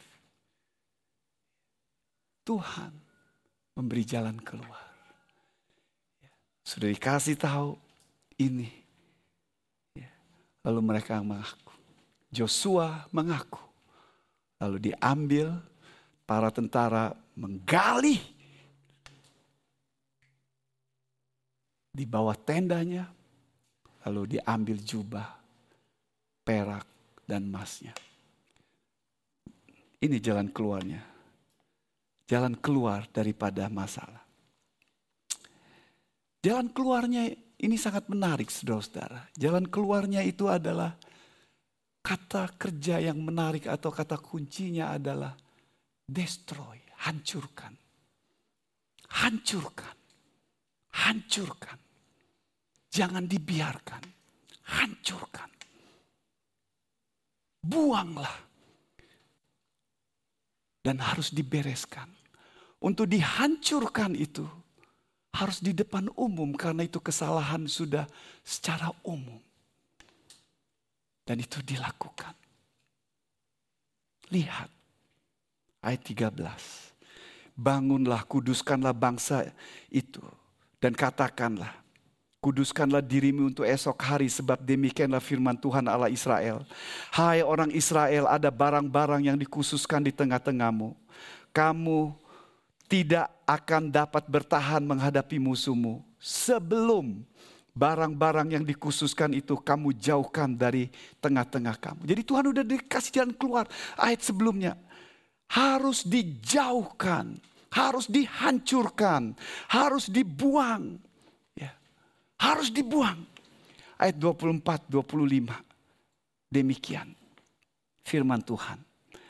Tuhan memberi jalan keluar. Sudah dikasih tahu. Ini. Ya. Lalu mereka mengaku. Joshua mengaku. Lalu diambil para tentara menggali di bawah tendanya. Lalu diambil jubah, perak dan emasnya. Ini jalan keluarnya. Jalan keluar daripada masalah. Jalan keluarnya ini sangat menarik, saudara-saudara. Jalan keluarnya itu adalah kata kerja yang menarik atau kata kuncinya adalah destroy, hancurkan. Hancurkan. Hancurkan. Jangan dibiarkan. Hancurkan. Buanglah. Dan harus dibereskan. Untuk dihancurkan itu harus di depan umum karena itu kesalahan sudah secara umum. Dan itu dilakukan. Lihat ayat tiga belas. Bangunlah, kuduskanlah bangsa itu. Dan katakanlah, kuduskanlah dirimu untuk esok hari sebab demikianlah firman Tuhan Allah Israel. Hai orang Israel, ada barang-barang yang dikhususkan di tengah-tengahmu. Kamu tidak akan dapat bertahan menghadapi musuhmu sebelum barang-barang yang dikhususkan itu kamu jauhkan dari tengah-tengah kamu. Jadi Tuhan udah dikasih jalan keluar. Ayat sebelumnya harus dijauhkan, harus dihancurkan, harus dibuang. Ya, harus dibuang. Ayat dua puluh empat dua puluh lima. Demikian firman Tuhan.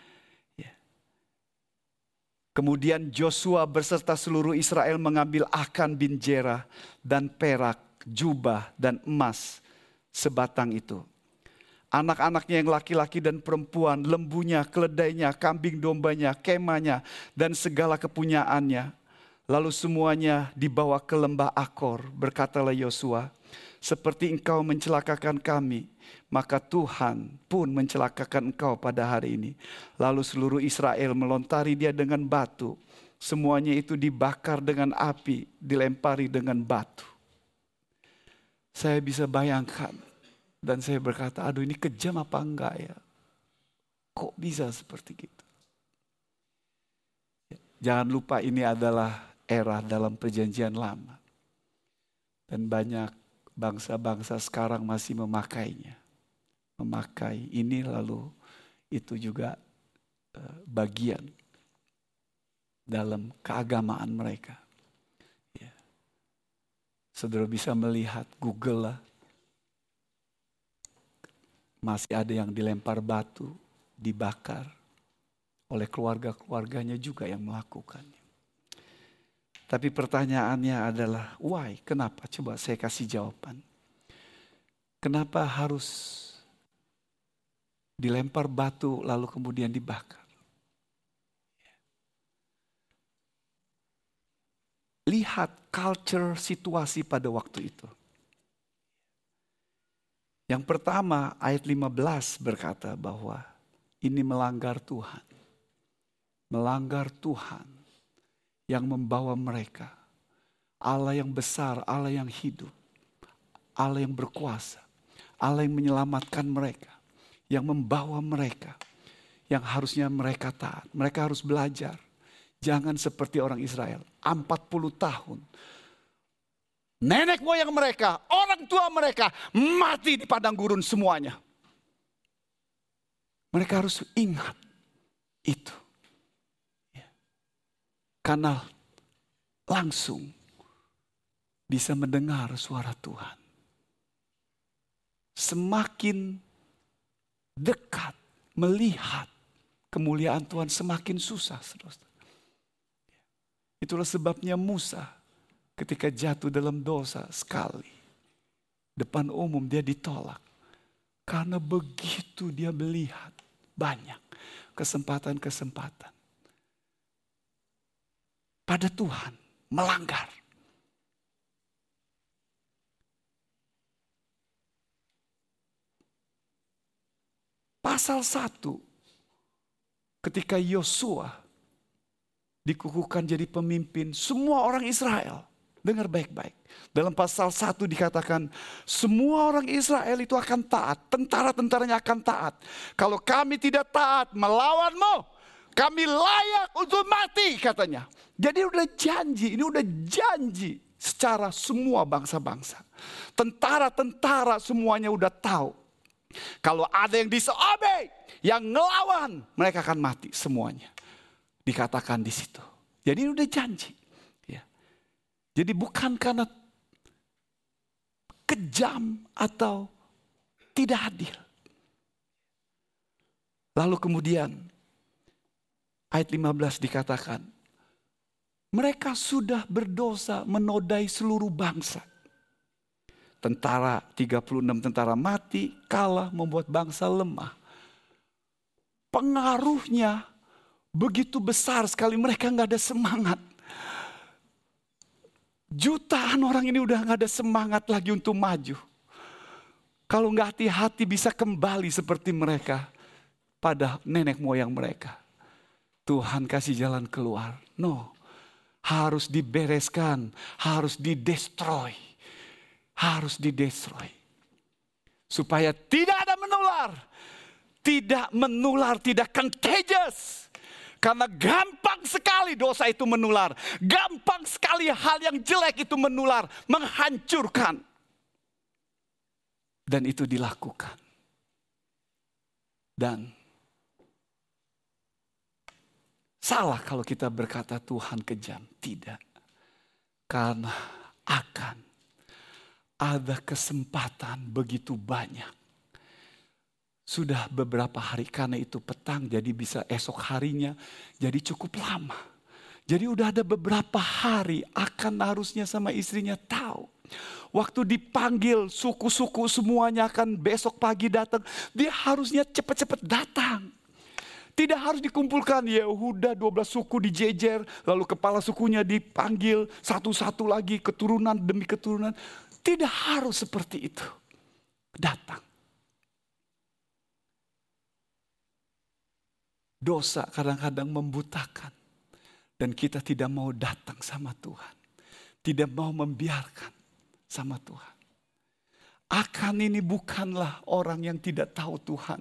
Kemudian Joshua beserta seluruh Israel mengambil Akan bin Zerah dan perak, jubah dan emas sebatang itu. Anak-anaknya yang laki-laki dan perempuan, lembunya, keledainya, kambing dombanya, kemahnya dan segala kepunyaannya. Lalu semuanya dibawa ke lembah Akor, berkatalah Yosua, seperti engkau mencelakakan kami, maka Tuhan pun mencelakakan engkau pada hari ini. Lalu seluruh Israel melontari dia dengan batu. Semuanya itu dibakar dengan api, dilempari dengan batu. Saya bisa bayangkan dan saya berkata, aduh ini kejam apa enggak ya? Kok bisa seperti itu? Jangan lupa ini adalah era dalam perjanjian lama. Dan banyak bangsa-bangsa sekarang masih memakainya. Memakai ini lalu itu juga uh, bagian dalam keagamaan mereka. Ya. Saudara bisa melihat Google lah. Masih ada yang dilempar batu, dibakar oleh keluarga-keluarganya juga yang melakukannya. Tapi pertanyaannya adalah why? Kenapa? Coba saya kasih jawaban. Kenapa harus dilempar batu lalu kemudian dibakar? Lihat culture situasi pada waktu itu. Yang pertama ayat lima belas berkata bahwa ini melanggar Tuhan. Melanggar Tuhan yang membawa mereka. Allah yang besar, Allah yang hidup. Allah yang berkuasa, Allah yang menyelamatkan mereka, yang membawa mereka, yang harusnya mereka taat. Mereka harus belajar. Jangan seperti orang Israel, empat puluh tahun. Nenek moyang mereka, orang tua mereka mati di padang gurun semuanya. Mereka harus ingat itu. Karena langsung bisa mendengar suara Tuhan. Semakin dekat melihat kemuliaan Tuhan semakin susah, saudara. Itulah sebabnya Musa ketika jatuh dalam dosa sekali, depan umum dia ditolak. Karena begitu dia melihat banyak kesempatan-kesempatan pada Tuhan melanggar. Pasal satu, ketika Yosua dikukuhkan jadi pemimpin semua orang Israel. Dengar baik-baik. Dalam pasal satu dikatakan semua orang Israel itu akan taat. Tentara-tentaranya akan taat. Kalau kami tidak taat melawanmu, kami layak untuk mati katanya. Jadi udah janji, ini udah janji secara semua bangsa-bangsa. Tentara-tentara semuanya udah tahu. Kalau ada yang disobey, yang ngelawan, mereka akan mati semuanya. Dikatakan di situ. Jadi udah janji. Ya. Jadi bukan karena kejam atau tidak adil. Lalu kemudian ayat lima belas dikatakan, mereka sudah berdosa menodai seluruh bangsa. Tentara tiga puluh enam tentara mati, kalah, membuat bangsa lemah. Pengaruhnya begitu besar sekali, mereka gak ada semangat. Jutaan orang ini udah gak ada semangat lagi untuk maju. Kalau gak hati-hati bisa kembali seperti mereka pada nenek moyang mereka. Tuhan kasih jalan keluar. No, harus dibereskan, harus didestroy. Harus didestroy. Supaya tidak ada menular. Tidak menular, tidak contagious. Karena gampang sekali dosa itu menular. Gampang sekali hal yang jelek itu menular. Menghancurkan. Dan itu dilakukan. Dan salah kalau kita berkata Tuhan kejam. Tidak. Karena akan ada kesempatan begitu banyak. Sudah beberapa hari, karena itu petang, jadi bisa esok harinya, jadi cukup lama. Jadi udah ada beberapa hari akan harusnya sama istrinya tahu. Waktu dipanggil suku-suku semuanya akan besok pagi datang, dia harusnya cepat-cepat datang. Tidak harus dikumpulkan, Yehuda dua belas suku dijejer, lalu kepala sukunya dipanggil satu-satu lagi, keturunan demi keturunan. Tidak harus seperti itu. Datang. Dosa kadang-kadang membutakan. Dan kita tidak mau datang sama Tuhan. Tidak mau membiarkan sama Tuhan. Akan ini bukanlah orang yang tidak tahu Tuhan.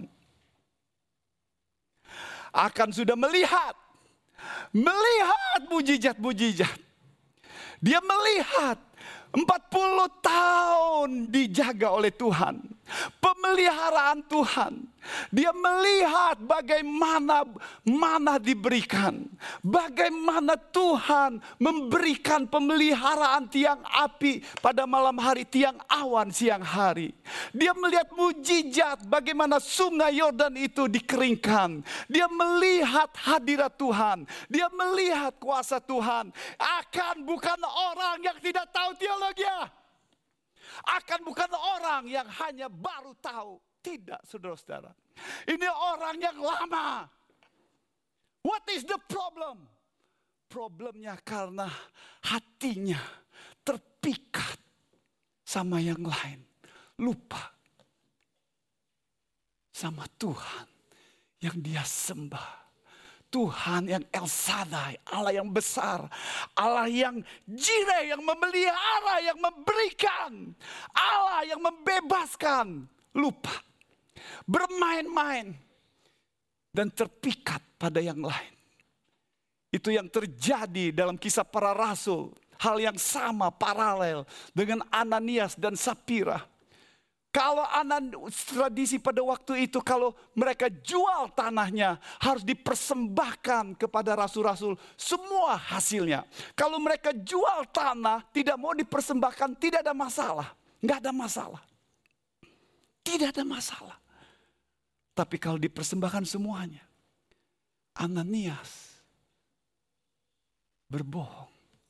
Akan sudah melihat. Melihat mujizat-mujizat. Dia melihat empat puluh tahun dijaga oleh Tuhan. Pemeliharaan Tuhan. Dia melihat bagaimana mana diberikan. Bagaimana Tuhan memberikan pemeliharaan tiang api pada malam hari, tiang awan siang hari. Dia melihat mujizat bagaimana sungai Yordan itu dikeringkan. Dia melihat hadirat Tuhan. Dia melihat kuasa Tuhan. Akan bukan orang yang tidak tahu teologi. Akan bukan orang yang hanya baru tahu. Tidak, saudara-saudara. Ini orang yang lama. What is the problem? Problemnya karena hatinya terpikat sama yang lain. Lupa sama Tuhan yang dia sembah. Tuhan yang El Shaddai, Allah yang besar, Allah yang jireh, yang memelihara, yang memberikan, Allah yang membebaskan, lupa, bermain-main, dan terpikat pada yang lain. Itu yang terjadi dalam Kisah Para Rasul, hal yang sama paralel dengan Ananias dan Sapira. Kalau anak tradisi pada waktu itu, kalau mereka jual tanahnya harus dipersembahkan kepada rasul-rasul semua hasilnya. Kalau mereka jual tanah tidak mau dipersembahkan, tidak ada masalah. Nggak ada masalah. Tidak ada masalah. Tapi kalau dipersembahkan semuanya, Ananias berbohong.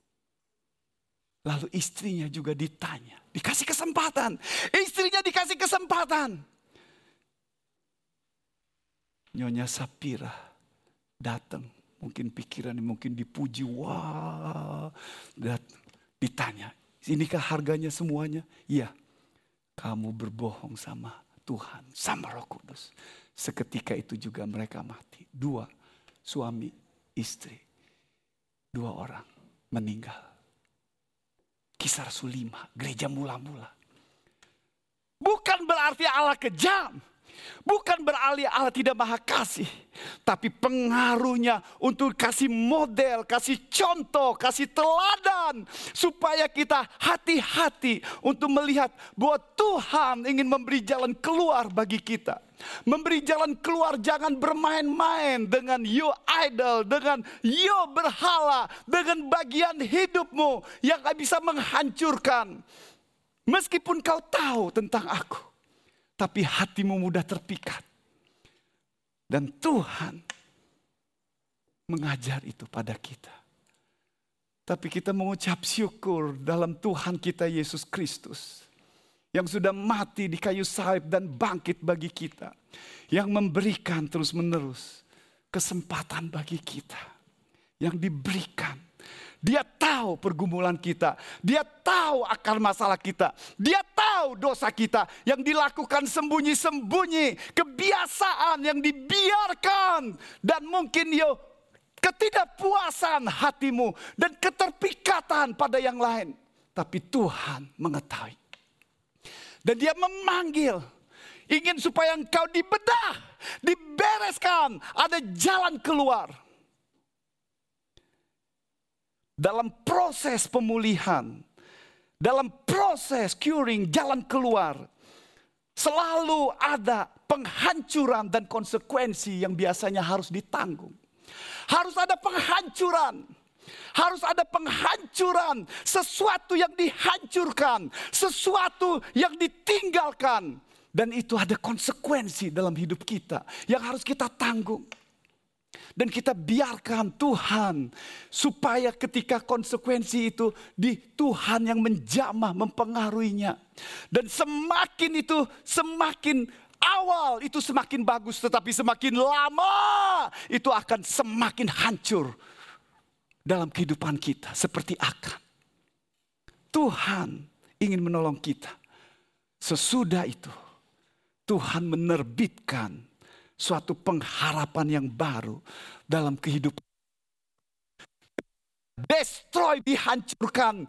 Lalu istrinya juga ditanya. Dikasih kesempatan. Istrinya dikasih kesempatan. Nyonya Sapira datang. Mungkin pikirannya, mungkin dipuji. Wah. Ditanya. Inikah harganya semuanya? Iya. Kamu berbohong sama Tuhan. Sama Roh Kudus. Seketika itu juga mereka mati. Dua suami istri. Dua orang meninggal. Kisah Rasul lima, gereja mula-mula. Bukan berarti Allah kejam. Bukan berarti Allah tidak maha kasih. Tapi pengaruhnya untuk kasih model, kasih contoh, kasih teladan. Supaya kita hati-hati untuk melihat bahwa Tuhan ingin memberi jalan keluar bagi kita. Memberi jalan keluar, jangan bermain-main dengan you idol, dengan you berhala, dengan bagian hidupmu yang gak bisa menghancurkan. Meskipun kau tahu tentang aku, tapi hatimu mudah terpikat. Dan Tuhan mengajar itu pada kita. Tapi kita mengucap syukur dalam Tuhan kita Yesus Kristus. Yang sudah mati di kayu salib dan bangkit bagi kita. Yang memberikan terus menerus kesempatan bagi kita. Yang diberikan. Dia tahu pergumulan kita. Dia tahu akar masalah kita. Dia tahu dosa kita yang dilakukan sembunyi-sembunyi. Kebiasaan yang dibiarkan. Dan mungkin yo ketidakpuasan hatimu. Dan keterpikatan pada yang lain. Tapi Tuhan mengetahui. Dan dia memanggil. Ingin supaya engkau dibedah. Dibereskan. Ada jalan keluar. Dalam proses pemulihan. Dalam proses curing, jalan keluar. Selalu ada penghancuran dan konsekuensi yang biasanya harus ditanggung. Harus ada penghancuran. Harus ada penghancuran. Sesuatu yang dihancurkan. Sesuatu yang ditinggalkan. Dan itu ada konsekuensi dalam hidup kita. Yang harus kita tanggung. Dan kita biarkan Tuhan. Supaya ketika konsekuensi itu. Di Tuhan yang menjamah mempengaruhinya. Dan semakin itu semakin awal itu semakin bagus. Tetapi semakin lama itu akan semakin hancur. Dalam kehidupan kita seperti akan. Tuhan ingin menolong kita. Sesudah itu Tuhan menerbitkan suatu pengharapan yang baru dalam kehidupan. Destroy, dihancurkan.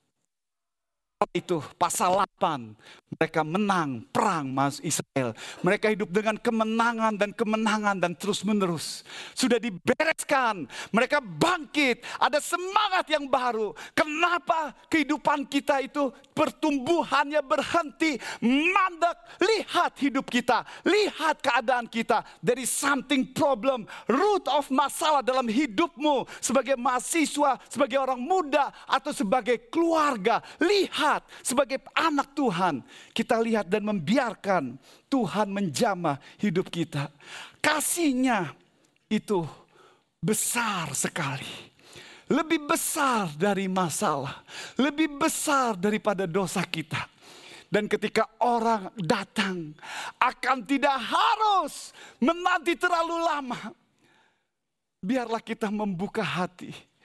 Itu pasal delapan. Mereka menang perang mas Israel. Mereka hidup dengan kemenangan dan kemenangan dan terus menerus. Sudah dibereskan. Mereka bangkit. Ada semangat yang baru. Kenapa kehidupan kita itu pertumbuhannya berhenti. Mandek. Lihat hidup kita. Lihat keadaan kita. There is something problem. Root of masalah dalam hidupmu. Sebagai mahasiswa. Sebagai orang muda. Atau sebagai keluarga. Lihat. Sebagai anak Tuhan. Kita lihat dan membiarkan Tuhan menjamah hidup kita. Kasihnya itu besar sekali. Lebih besar dari masalah. Lebih besar daripada dosa kita. Dan ketika orang datang akan tidak harus menanti terlalu lama. Biarlah kita membuka hati.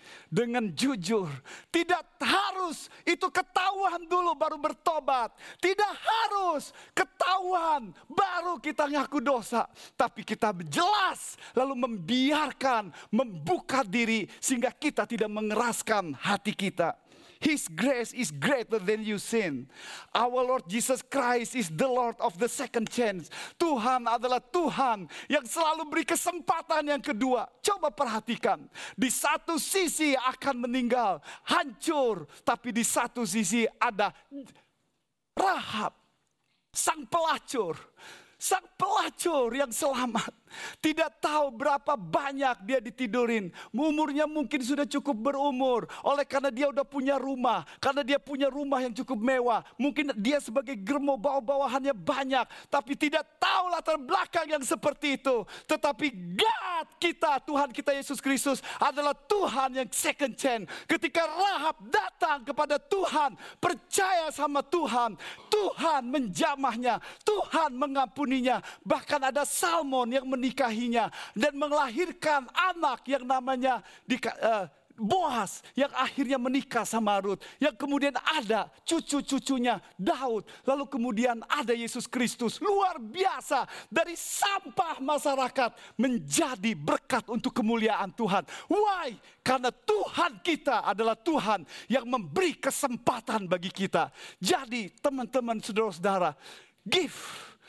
dengan jujur. Tidak harus itu ketahuan dulu baru bertobat. Tidak harus ketahuan baru kita ngaku dosa. Tapi kita jelas lalu membiarkan, membuka diri sehingga kita tidak mengeraskan hati kita. His grace is greater than you sin. Our Lord Jesus Christ is the Lord of the second chance. Tuhan adalah Tuhan yang selalu beri kesempatan yang kedua. Coba perhatikan. Di satu sisi akan meninggal, hancur. Tapi di satu sisi ada Rahab, sang pelacur. Sang pelacur yang selamat. Tidak tahu berapa banyak dia ditidurin. Umurnya mungkin sudah cukup berumur. Oleh karena dia udah punya rumah. Karena dia punya rumah yang cukup mewah. Mungkin dia sebagai germo bawa-bawahannya banyak. Tapi tidak tahu latar belakang yang seperti itu. Tetapi God kita, Tuhan kita Yesus Kristus adalah Tuhan yang second chance. Ketika Rahab datang kepada Tuhan, percaya sama Tuhan, Tuhan menjamahnya, Tuhan mengampuninya. Bahkan ada Salmon yang menikahinya dan melahirkan anak yang namanya di, uh, Boas yang akhirnya menikah sama Rut, yang kemudian ada cucu-cucunya Daud, lalu kemudian ada Yesus Kristus. Luar biasa, dari sampah masyarakat menjadi berkat untuk kemuliaan Tuhan. Why? Karena Tuhan kita adalah Tuhan yang memberi kesempatan bagi kita. Jadi teman-teman, saudara-saudara, give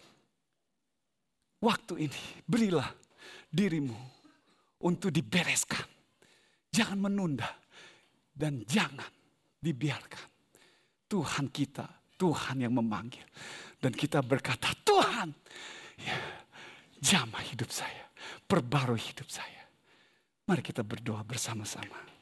waktu ini, berilah dirimu untuk dibereskan. Jangan menunda dan jangan dibiarkan. Tuhan kita, Tuhan yang memanggil. Dan kita berkata, Tuhan, ya, jamah hidup saya, perbarui hidup saya. Mari kita berdoa bersama-sama.